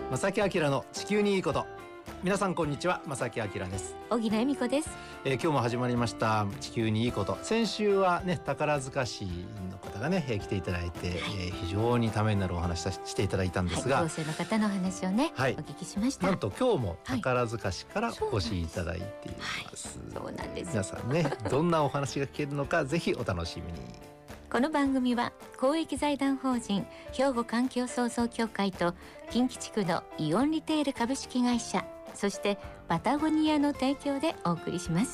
正木明の地球にいいこと。皆さんこんにちは、正木明です。 小木恵美子です。 今日も始まりました地球にいいこと。先週はね、宝塚市の方がね、来ていただいて、非常にためになるお話していただいたんですが、 同性の方の話をね、お聞きしました。 なんと今日も宝塚市からお越しいただいています。 そうなんです。 皆さんね、どんなお話が聞けるのかぜひお楽しみに。 この番組は公益財団法人兵庫環境創造協会と近畿地区のイオンリテール株式会社、そしてパタゴニアの提供でお送りします。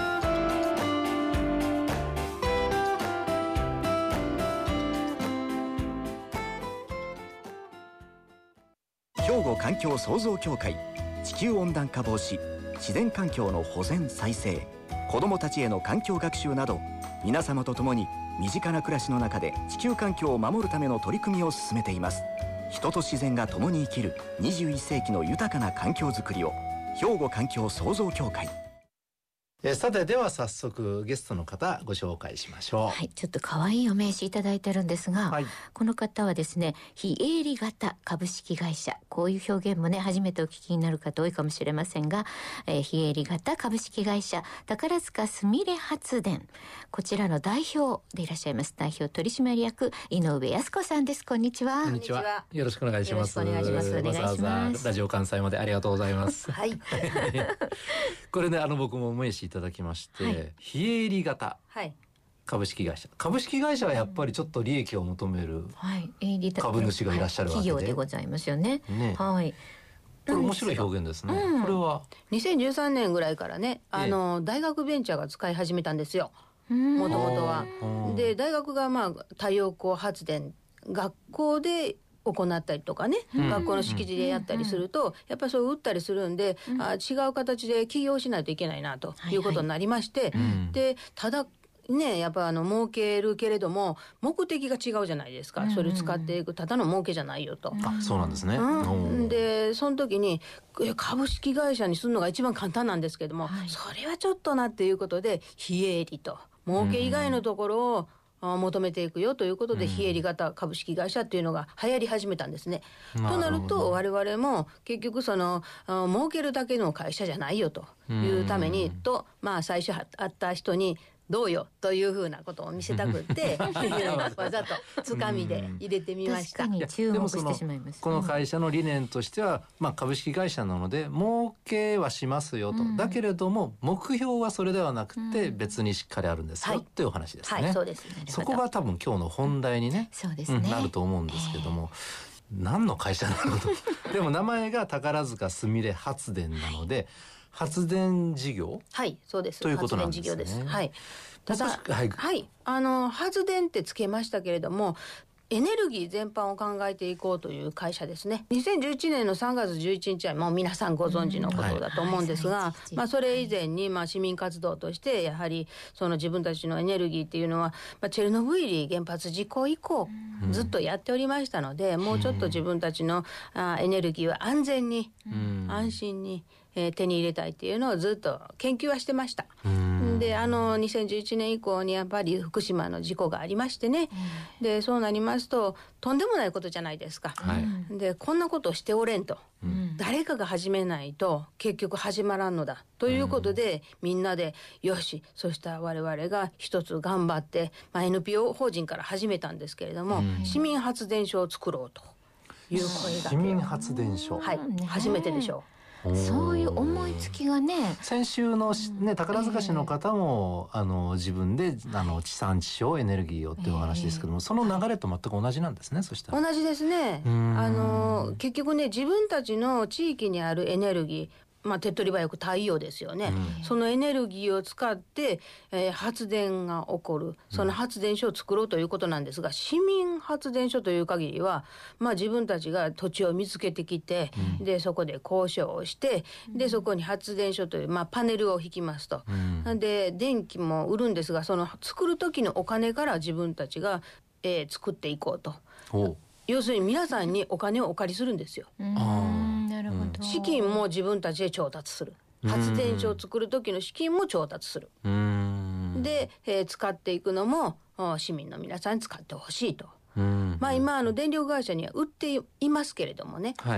兵庫環境創造協会、地球温暖化防止、自然環境の保全再生、子どもたちへの環境学習など、皆様と共に身近な暮らしの中で地球環境を守るための取り組みを進めています。人と自然が共に生きる21世紀の豊かな環境づくりを、兵庫環境創造協会。 さて、では早速ゲストの方ご紹介しましょう。 はい、ちょっと可愛いお名刺いただいてるんですが、この方はですね、非営利型株式会社、こういう表現もね、初めてお聞きになる方多いかもしれませんが、非営利型株式会社宝塚すみれ発電、こちらの代表でいらっしゃいます、代表取締役井上康子さんです。こんにちは。 こんにちは。よろしくお願いします。 よろしくお願いします。お願いします。 わざわざラジオ関西までありがとうございます。 はい。 これね、僕もお名刺いただきまして、非営利型株式会社、株式会社はやっぱりちょっと利益を求める株主がいらっしゃるわけで、 企業でございますよね。はい。 これ面白い表現ですね。これは 2013年ぐらいからね、大学ベンチャーが使い始めたんですよ、もともとは。で、大学が太陽光発電、学校で行ったりとかね、学校の敷地でやったりすると、やっぱりそう売ったりするんで、違う形で起業しないといけないなということになりまして、で、ただね、やっぱ儲けるけれども目的が違うじゃないですか。それを使っていくただの儲けじゃないよと。 そうなんですね。 で、その時に株式会社にするのが一番簡単なんですけども、それはちょっとなっていうことで、非営利と儲け以外のところを求めていくよということで、非営利型株式会社っていうのが流行り始めたんですね。となると、我々も結局儲けるだけの会社じゃないよというためにと、最初会った人にどうよというふうなことを見せたくってわざとつかみで入れてみました。 確かに注目してしまいます。 この会社の理念としては、株式会社なので儲けはしますよと、だけれども目標はそれではなくて別にしっかりあるんですよ、っていうお話ですね。 はい、そうですね。 そこが多分今日の本題にね、 そうですね、 なると思うんですけども、何の会社なのとでも名前が宝塚すみれ発電なので、発電事業、 そうです。 ということなんですね。 発電事業です。ただ、発電ってつけましたけれども、エネルギー全般を考えていこうという会社ですね。2011年の3月11日はもう皆さんご存知のことだと思うんですが、それ以前に市民活動としてやはりその自分たちのエネルギーっていうのは、チェルノブイリ原発事故以降ずっとやっておりましたので、もうちょっと自分たちのエネルギーは安全に、安心に手に入れたいっていうのをずっと研究はしてました。で、2011年以降にやっぱり福島の事故がありましてね、で、そうなりますととんでもないことじゃないですか。で、こんなことをしておれんと、誰かが始めないと結局始まらんのだということで、みんなでよし、そしたら我々が一つ頑張って、NPO 法人から始めたんですけれども、市民発電所を作ろうという声が。 市民発電所、 初めてでしょう。 そういう思いつきがね、 先週の、宝塚市の方も、自分で地産地消エネルギーをっていうお話ですけども、その流れと全く同じなんですね。そしたら同じですね。結局ね、自分たちの地域にあるエネルギー、手っ取り早く太陽ですよね、そのエネルギーを使って、発電が起こる、その発電所を作ろうということなんですが、市民発電所という限りは、自分たちが土地を見つけてきて、でそこで交渉をして、でそこに発電所という、パネルを引きますと、で電気も売るんですが、その作る時のお金から自分たちが、作っていこうと。要するに皆さんにお金をお借りするんですよ。 なるほど。 資金も自分たちで調達する。発電所を作る時の資金も調達する。で、使っていくのも市民の皆さんに使ってほしいと。今電力会社には売っていますけれどもね、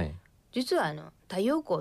実は太陽光って、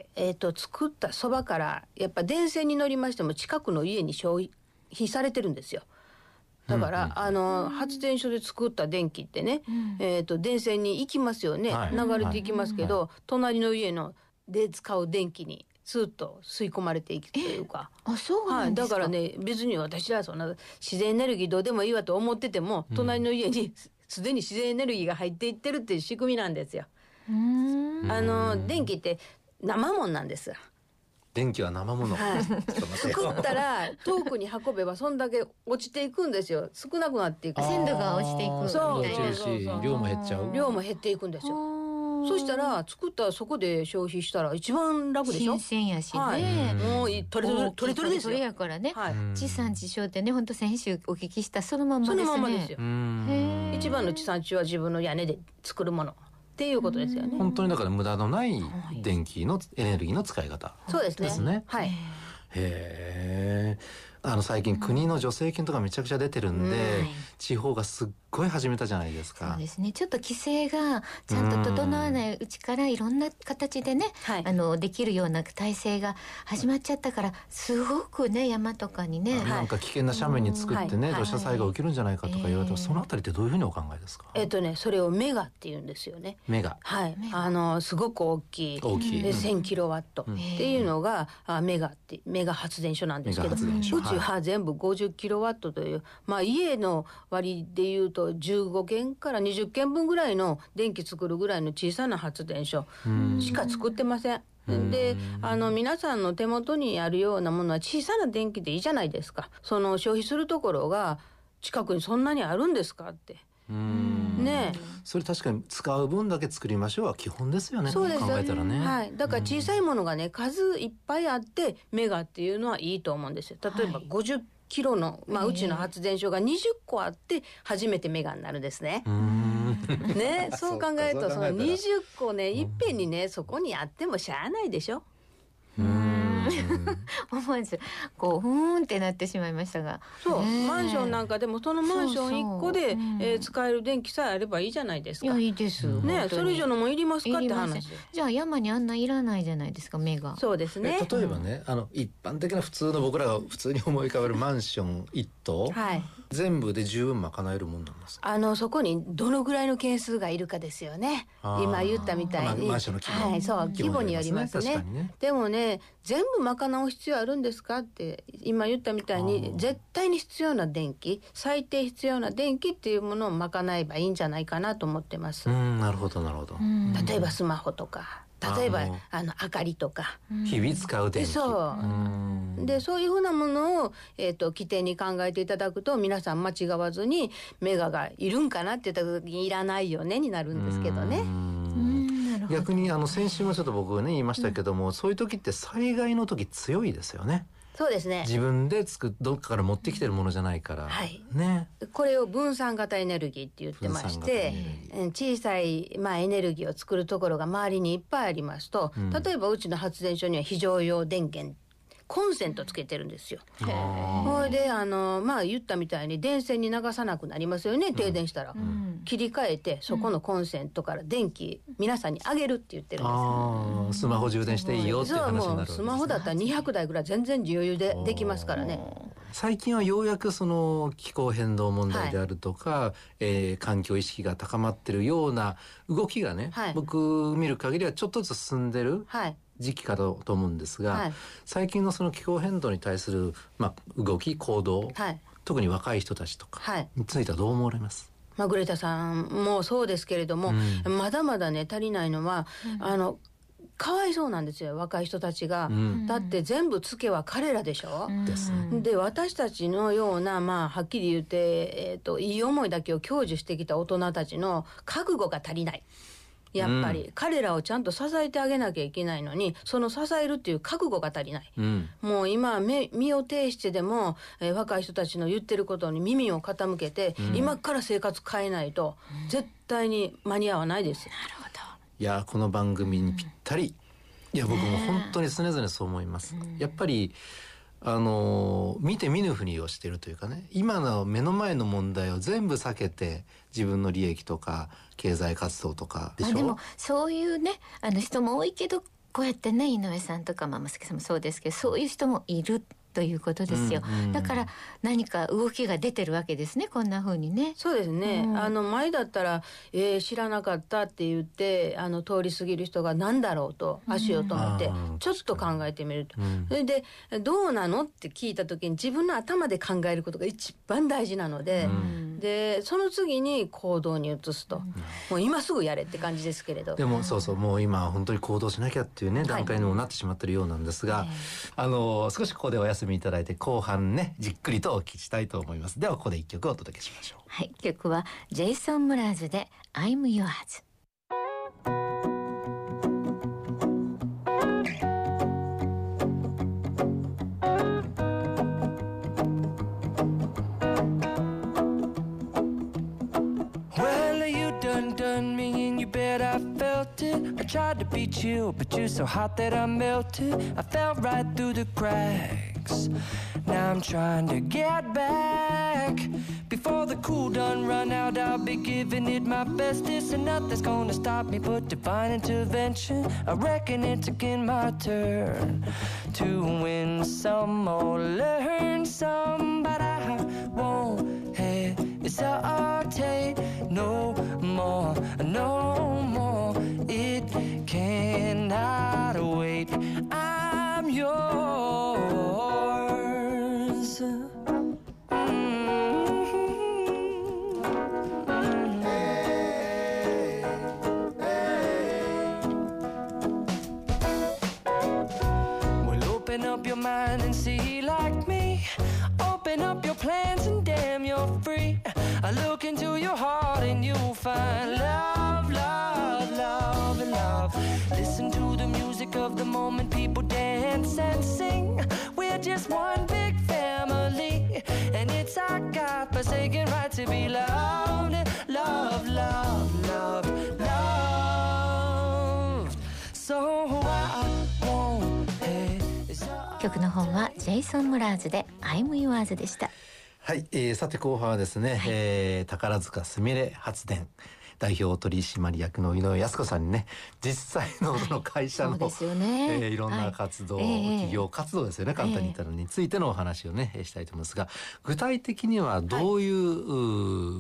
作ったそばからやっぱ電線に乗りましても近くの家に消費されてるんですよ。だから、発電所で作った電気ってね、電線に行きますよね、流れていきますけど、隣の家で使う電気にスーッと吸い込まれていくというか。 そうなんですか。 だからね、別に私はそんな自然エネルギーどうでもいいわと思ってても、隣の家にすでに自然エネルギーが入っていってるっていう仕組みなんですよ。電気って生もんなんです。 電気は生もの、 作ったら遠くに運べばそんだけ落ちていくんですよ。少なくなっていく、 鮮度が落ちていく。 そう量も減っちゃう。 量も減っていくんですよ。そしたら作ったらそこで消費したら一番楽でしょ。 新鮮やしね、 もう取れですよ。 やからね、地産地消ってね、本当先週お聞きしたそのまんまですね。 そのままですよ。一番の地産地消は自分の屋根で作るものっていうことですよね。 本当にだから無駄のない電気のエネルギーの使い方ですね。 はい。 へー。最近国の助成金とかめちゃくちゃ出てるんで、地方がすっごい始めたじゃないですか。 そうですね。ちょっと規制がちゃんと整わないうちからいろんな形でね、できるような体制が始まっちゃったから、すごくね、山とかにね、 なんか危険な斜面に作ってね、土砂災害起きるんじゃないかとか言われても、そのあたりってどういうふうにお考えですか。 それをメガって言うんですよね。 メガ。 はい。すごく大きい1000キロワットっていうのがメガ発電所なんですけど、うちは全部50キロワットという、家の割でいうと15軒から20軒分ぐらいの電気作るぐらいの小さな発電所しか作ってません。で、皆さんの手元にあるようなものは小さな電気でいいじゃないですか。その消費するところが近くにそんなにあるんですかってね。 それ確かに使う分だけ作りましょうは基本ですよね。 そうですよね。 考えたらね。 はい。だから小さいものがね、数いっぱいあってメガっていうのはいいと思うんですよ。例えば50キロの、うちの発電所が20個あって初めてメガになるんですね。ね、そう考えるとその20個ね、いっぺんにね、そこにあってもしゃあないでしょ。 思わずこうふーんってなってしまいましたが、 そう、マンションなんかでもそのマンション1個で使える電気さえあればいいじゃないですか。 いや、いいですね。それ以上のもいりますかって話。 じゃあ山にあんないらないじゃないですか、目が。 そうですね。 例えばね、一般的な普通の僕らが普通に思い浮かべるマンション1棟、全部で十分賄えるもんなんですか。 そこにどのぐらいの件数がいるかですよね。今言ったみたいに、 マンションの規模、 そう、規模によりますね。でもね、全部賄う必要あるんですかって今言ったみたいに、絶対に必要な電気、最低必要な電気っていうものを賄えばいいんじゃないかなと思ってます。 なるほどなるほど。 例えばスマホとか、例えば明かりとか、 日々使う電気。 そうで、そういうふうなものを規定に考えていただくと、皆さん間違わずにメガがいるんかなって言った時にいらないよねになるんですけどね。 逆に先週もちょっと僕ね言いましたけども、そういう時って災害の時強いですよね。 そうですね。 自分でどっかから持ってきてるものじゃないから、ね。これを分散型エネルギーって言ってまして、小さいエネルギーを作るところが周りにいっぱいありますと、例えばうちの発電所には非常用電源コンセントつけてるんですよ。それで言ったみたいに電線に流さなくなりますよね、停電したら。切り替えてそこのコンセントから電気皆さんにあげるって言ってるんです。 スマホ充電していいよっていう話になるわけですね。 スマホだったら200台ぐらい全然余裕でできますからね。 最近はようやくその気候変動問題であるとか、環境意識が高まってるような動きがね、僕見る限りはちょっとずつ進んでる時期かと思うんですが、最近のその気候変動に対する、動き行動、特に若い人たちとかについてはどう思われます？ グレタさんもそうですけれども、まだまだね足りないのは、かわいそうなんですよ、若い人たちが。だって全部ツケは彼らでしょ。で、私たちのようなはっきり言って、いい思いだけを享受してきた大人たちの覚悟が足りない。やっぱり彼らをちゃんと支えてあげなきゃいけないのに、その支えるっていう覚悟が足りない。もう今身を挺してでも、若い人たちの言ってることに耳を傾けて、今から生活変えないと絶対に間に合わないです。 なるほど。 いや、この番組にぴったり。いや、僕も本当に常々そう思います。やっぱり見て見ぬふりをしてるというかね、今の目の前の問題を全部避けて自分の利益とか経済活動とかでしょ。 でもそういうね人も多いけど、こうやってね井上さんとか増木さんもそうですけど、そういう人もいるということですよ、だから何か動きが出てるわけですね、こんな風にね。 そうですね、前だったら、知らなかったって言って通り過ぎる人が何だろうと足を止めてちょっと考えてみると、それでどうなのって聞いた時に自分の頭で考えることが一番大事なので、でその次に行動に移すと、もう今すぐやれって感じですけれど。 でもそうそう、もう今本当に行動しなきゃっていうね段階にもなってしまってるようなんですが、少しここでお休みいただいて後半ねじっくりとお聞きしたいと思います。ではここで一曲お届けしましょう。 はい、曲はジェイソン・ムラーズで I'm Yours。 I tried to beat you, but you're so hot that I melted. I fell right through the cracks. Now I'm trying to get back. Before the cool done run out, I'll be giving it my bestest, and nothing's gonna stop me but divine intervention. I reckon it's again my turn to win some or learn some, but I won't hesitate no more, no more. It cannot wait. I'm yours. Well, open up your mind and see like me. Open up your plans and damn, you're free. I look into your heart and you'll find love, love, love, and love. Listen to the music of the moment, people dance and sing. We're just one big family, and it's our God-forsaken right to be loved, love, love, love, loved. So I won't hesitate. 曲の方はジェイソン・ムラーズで I'm Yours でした。 はい、さて後半はですね、宝塚すみれ発電代表取締役の井上靖子さんにね、実際のその会社の、いろんな活動、企業活動ですよね、簡単に言ったのについてのお話をね、したいと思いますが、具体的にはどういう、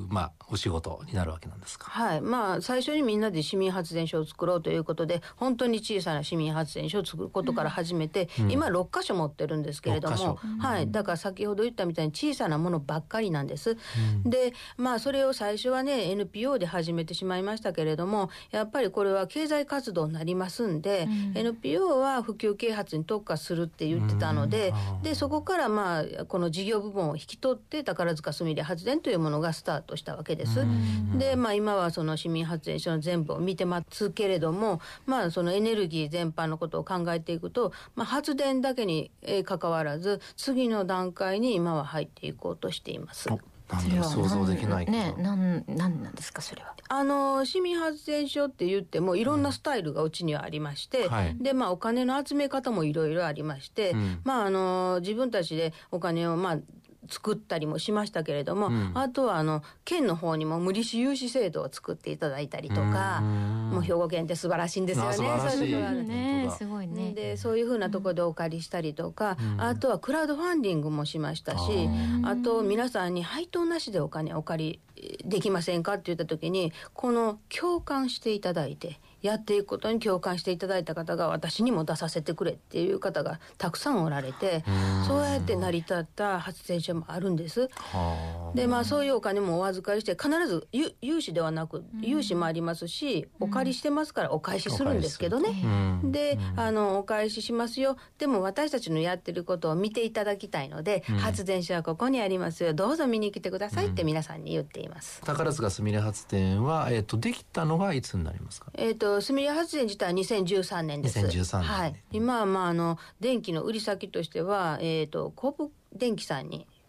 お仕事になるわけなんですか。 はい、最初にみんなで市民発電所を作ろうということで、本当に小さな市民発電所を作ることから始めて、今6カ所持ってるんですけれども、はい、だから先ほど言ったみたいに小さなものばっかりなんです。で、それを最初はね NPO で始めてしまいましたけれども、やっぱりこれは経済活動になりますんで、NPO は普及啓発に特化するって言ってたので、でそこからこの事業部門を引き取って宝塚すみれ発電というものがスタートしたわけです。で、今はその市民発電所の全部を見てますけれども、そのエネルギー全般のことを考えていくと、発電だけに関わらず次の段階に今は入っていこうとしています。 なんで想像できないけど、 なんなんですかそれは。 市民発電所って言ってもいろんなスタイルがうちにはありまして、でお金の集め方もいろいろありまして、自分たちでお金を作ったりもしましたけれども、あとは県の方にも無利子融資制度を作っていただいたりとか、もう兵庫県って素晴らしいんですよね。 素晴らしいすごいね。 でそういうふうなところでお借りしたりとか、あとはクラウドファンディングもしましたし、あと皆さんに配当なしでお金お借りできませんかって言った時に、この共感していただいてやっていくことに共感していただいた方が私にも出させてくれっていう方がたくさんおられて、そうやって成り立った発電所もあるんです。でそういうお金もお預かりして、必ず融資ではなく融資もありますし、お借りしてますからお返しするんですけどね。でお返ししますよ、でも私たちのやってることを見ていただきたいので、発電所はここにありますよ、どうぞ見に来てくださいって皆さんに言っています。 宝塚すみれ発電は、できたのがいつになりますか。 すみれ発電自体は2013年です。 2013年、 今は電気の売り先としては、神戸電気さんに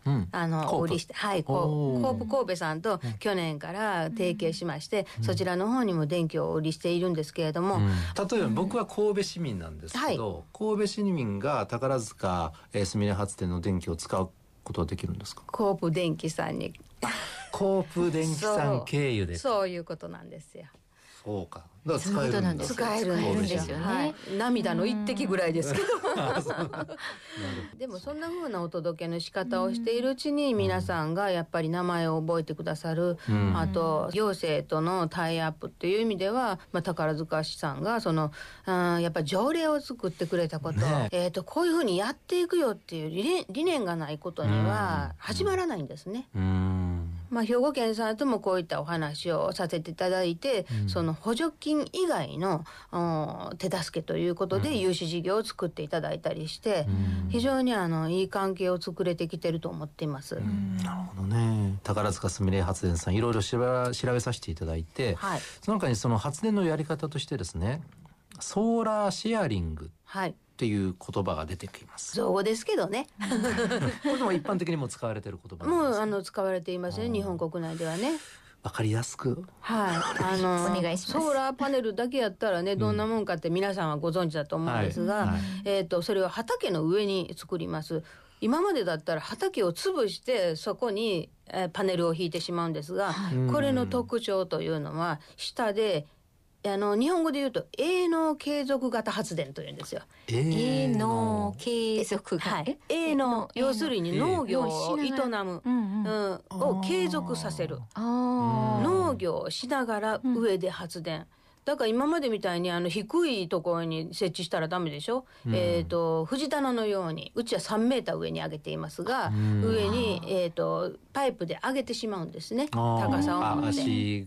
お売りして、はい、コープ神戸さんと去年から提携しまして、そちらの方にも電気をお売りしているんですけれども、 例えば僕は神戸市民なんですけど、神戸市民が宝塚すみれ発電の電気を使うことはできるんですか？ コープ電気さんにコープ電気さん経由で。 そういうことなんですよ。 そうか。だから使えるんです。 使えるんですよね。涙の一滴ぐらいですけど。でもそんな風なお届けの仕方をしているうちに、皆さんがやっぱり名前を覚えてくださる、あと行政とのタイアップっていう意味では、宝塚市さんがやっぱり条例を作ってくれたこと、こういう風にやっていくよっていう理念がないことには始まらないんですね。兵庫県さんともこういったお話をさせていただいて、その補助金以外の手助けということで融資事業を作っていただいたりして、非常にいい関係を作れてきてると思っています。 なるほどね。宝塚すみれ発電さんいろいろ調べさせていただいて、その中にその発電のやり方としてですね、ソーラーシェアリングっていう言葉が出てきます。 造語ですけどね。 これも一般的にも使われている言葉なんですか？ もう使われていますね、日本国内ではね。 わかりやすく。 お願いします。 ソーラーパネルだけやったらね、どんなもんかって皆さんはご存知だと思うんですが、それを畑の上に作ります。今までだったら畑を潰してそこにパネルを引いてしまうんですが、これの特徴というのは下で日本語で言うと営農継続型発電というんですよ。 営農継続型、 営農、要するに農業を営む、を継続させる。農業をしながら上で発電。だから今までみたいに低いところに設置したらダメでしょ。藤棚のように、うちは3メーター上に上げていますが、上にパイプで上げてしまうんですね。高さを持って。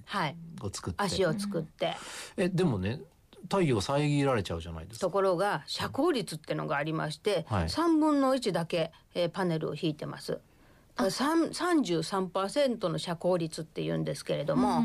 足を作って。 でもね、太陽遮られちゃうじゃないですか。 ところが遮光率ってのがありまして、3分の1だけパネルを引いてます。33% の遮光率っていうんですけれども、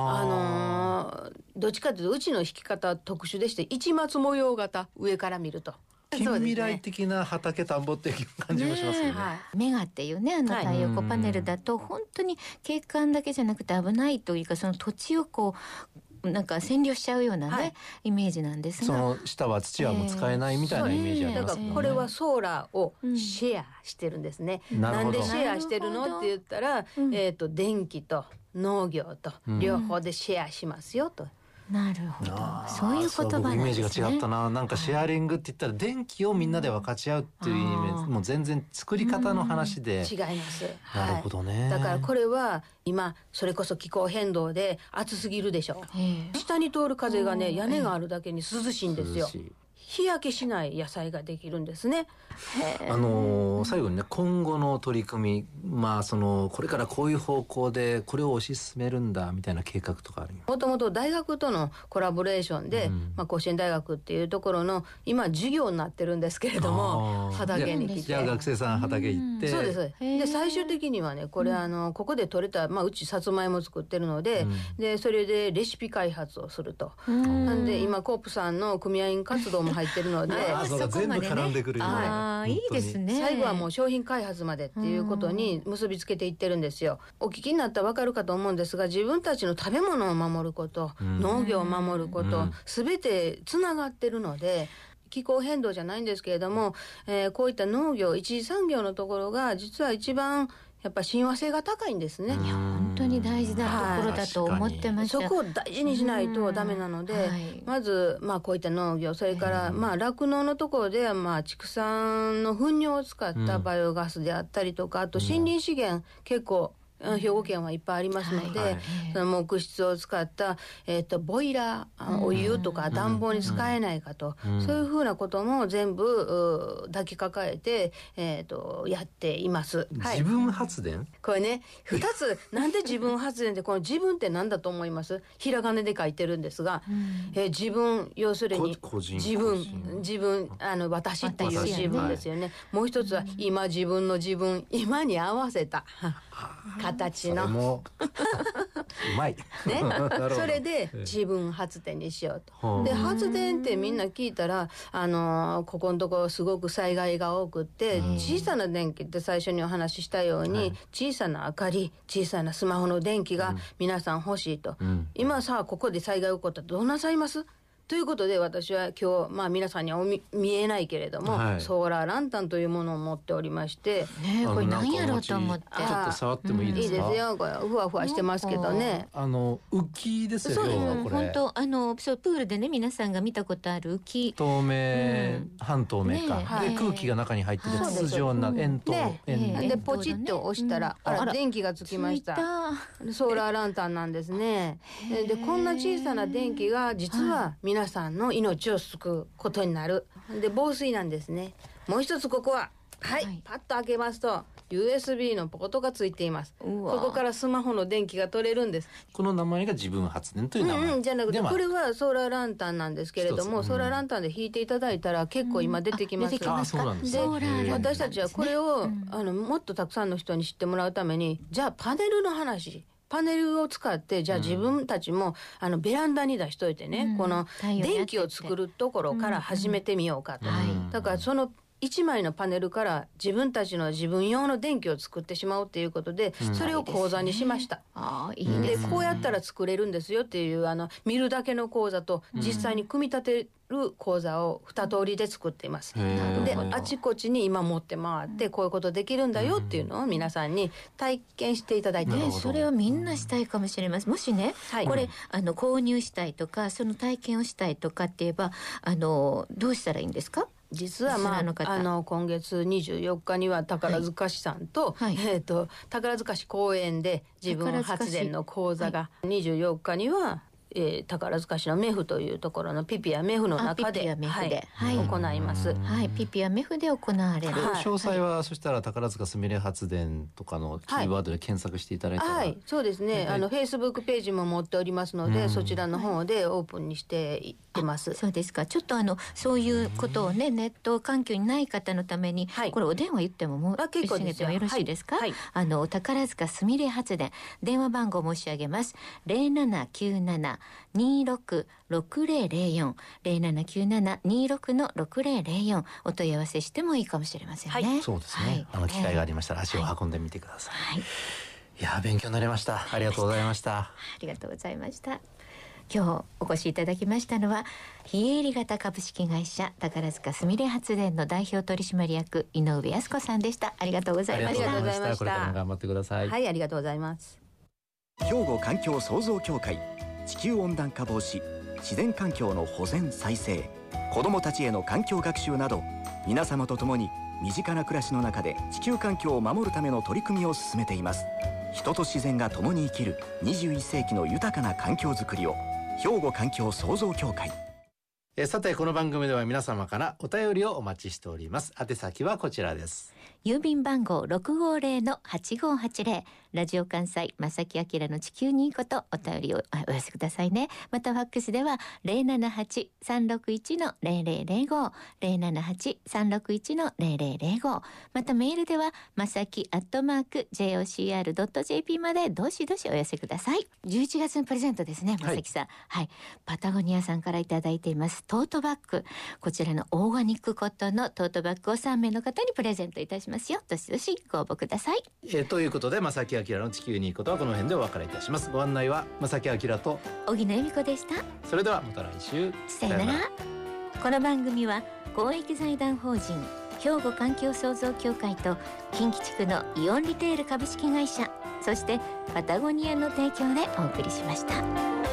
どっちかというとうちの引き方は特殊でして、市松模様型、上から見ると近未来的な畑田んぼっていう感じもしますよね。 メガっていうね、太陽光パネルだと本当に景観だけじゃなくて危ないというか、その土地をなんか占領しちゃうようなね、イメージなんですが、 その下は土はもう使えないみたいなイメージありますよね。 だからこれはソーラーをシェアしてるんですね。なんでシェアしてるのって言ったら、電気と農業と両方でシェアしますよと。 なるほど、そういう言葉なんですね。 イメージが違ったな。なんかシェアリングって言ったら電気をみんなで分かち合うっていうイメージ、もう全然作り方の話で。 違います。 なるほどね。 だからこれは今それこそ気候変動で暑すぎるでしょ。下に通る風がね、屋根があるだけに涼しいんですよ。日焼けしない野菜ができるんですね。 最後にね、今後の取り組み、これからこういう方向でこれを推し進めるんだみたいな計画とかある？ もともと大学とのコラボレーションで、甲子園大学っていうところの今授業になってるんですけれども、畑に来て、 じゃあ学生さん畑行って、 そうです。で最終的にはね、これここで採れた、うちさつまいも作ってるので、でそれでレシピ開発をすると。なんで今コープさんの組合員活動も入ってるので全部絡んでくるよね。 いいですね。 最後はもう商品開発までっていうことに結びつけていってるんですよ。お聞きになったら分かるかと思うんですが、自分たちの食べ物を守ること、農業を守ること、全てつながってるので、気候変動じゃないんですけれども、こういった農業、一次産業のところが実は一番やっぱ親和性が高いんですね。 本当に大事なところだと思ってました。 そこを大事にしないとダメなので、まずこういった農業、それから酪農のところでは畜産の糞尿を使ったバイオガスであったりとか、あと森林資源結構兵庫県はいっぱいありますので、その木質を使った、ボイラー、お湯とか暖房に使えないかと、そういうふうなことも全部抱きかかえて、やっています。 自分発電？ これね、2つなんで自分発電で、この自分って何だと思います？ひらがなで書いてるんですが、自分、要するに自分、私っていう自分ですよね。もう一つは今自分の自分、今に合わせた形のまい、 ね、それで自分発電にしようと。で発電ってみんな聞いたらここのところすごく災害が多くって、小さな電気って最初にお話ししたように、小さな明かり、小さなスマホの電気が皆さん欲しいと、今さここで災害起こったらどうなさいますということで、私は今日、皆さんには見えないけれども、ソーラーランタンというものを持っておりまして、 これ何やろうと思って、 ちょっと触ってもいいですか？ いいですよ。これふわふわしてますけどね。 浮きですよ。 これ本当そうプールでね、皆さんが見たことある浮き、 透明、半透明か、で空気が中に入ってて筒状な円筒、 でポチッと押したら、電気がつきました。ソーラーランタンなんですね。でこんな小さな電気が実は皆さんの命を救うことになる。で防水なんですね。もう一つここはパッと開けますと USB のポートがついています。ここからスマホの電気が取れるんです。 この名前が自分発電という名前、 じゃなくてこれはソーラーランタンなんですけれども、ソーラーランタンで引いていただいたら結構今出てきます。 そうなんですで私たちはこれをもっとたくさんの人に知ってもらうために、じゃあパネルの話、パネルを使ってじゃあ自分たちもベランダに出しといてね、この電気を作るところから始めてみようかと、だからその1枚のパネルから自分たちの自分用の電気を作ってしまうということで、それを講座にしました。でこうやったら作れるんですよっていう見るだけの講座と実際に組み立てる講座を2通りで作っています。であちこちに今持って回ってこういうことできるんだよっていうのを皆さんに体験していただいてます。 それをみんなしたいかもしれません。もしね、これ購入したいとかその体験をしたいとかって言えばどうしたらいいんですか？ 実は今月24日には宝塚市さんと、宝塚市公園で自分発電の講座が、24日には宝塚市のメフというところのピピアメフの中で行います。 ピピアメフで行われる。 詳細はそしたら宝塚すみれ発電とかのキーワードで検索していただいたら、 そうですね。Facebook ページも持っておりますので、そちらの方でオープンにしていってます。 そうですか。ちょっとそういうことをね、ネット環境にない方のために、これお電話言っても結構ですよ。 よろしいですか？宝塚すみれ発電、電話番号申し上げます。0797-266004 0797-26-6004お問い合わせしてもいいかもしれませんね。 そうですね。機会がありましたら足を運んでみてください。いや勉強になりました。ありがとうございました。 ありがとうございました。今日お越しいただきましたのは非営利型株式会社宝塚すみれ発電の代表取締役井上康子さんでした。ありがとうございました。 ありがとうございました。 これからも頑張ってください。 ありがとうございます。 兵庫環境創造協会、地球温暖化防止、自然環境の保全再生、子どもたちへの環境学習など、皆様と共に身近な暮らしの中で地球環境を守るための取り組みを進めています。人と自然が共に生きる21世紀の豊かな環境づくりを、兵庫環境創造協会。 さてこの番組では皆様からお便りをお待ちしております。宛先はこちらです。 郵便番号 650-8580 ラジオ関西正木明の地球にいいことお便りをお寄せくださいね。またファックスでは 078-361-0005 078-361-0005 またメールではまさき@jocr.jp までどしどしお寄せください。11月のプレゼントですね、まさきさん。パタゴニアさんからいただいていますトートバッグ、こちらのオーガニックコットンのトートバッグを3名の方にプレゼントいたしますよ。どしどしご応募ください。 ということで正木明の地球にいいことはこの辺でお別れいたします。ご案内は正木明と小木野恵美子でした。 それではまた来週、 さよなら。この番組は公益財団法人兵庫環境創造協会と近畿地区のイオンリテール株式会社、そしてパタゴニアの提供でお送りしました。